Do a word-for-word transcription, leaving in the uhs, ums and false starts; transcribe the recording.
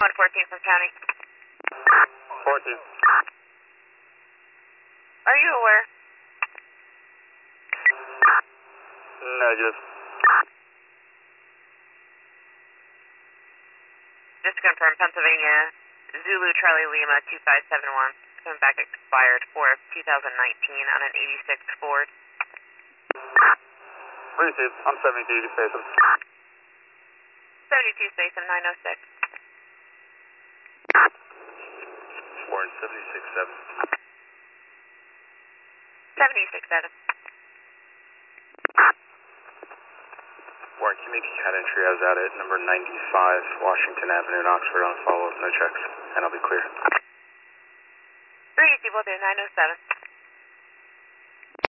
one fourteen from county. fourteen. Are you aware? Negative. Just to confirm, Pennsylvania, Zulu Charlie Lima two five seven one, coming back expired four of two thousand nineteen on an eighty-six Ford. Received. I'm seventy-two Spacem. seventy-two Spacem nine oh six. Warren seventy-six seven. seventy-six seven. Warren, can you make a cat entry? I was at it, number ninety-five, Washington Avenue in Oxford on follow-up, no checks, and I'll be clear. Three, people do nine oh seven.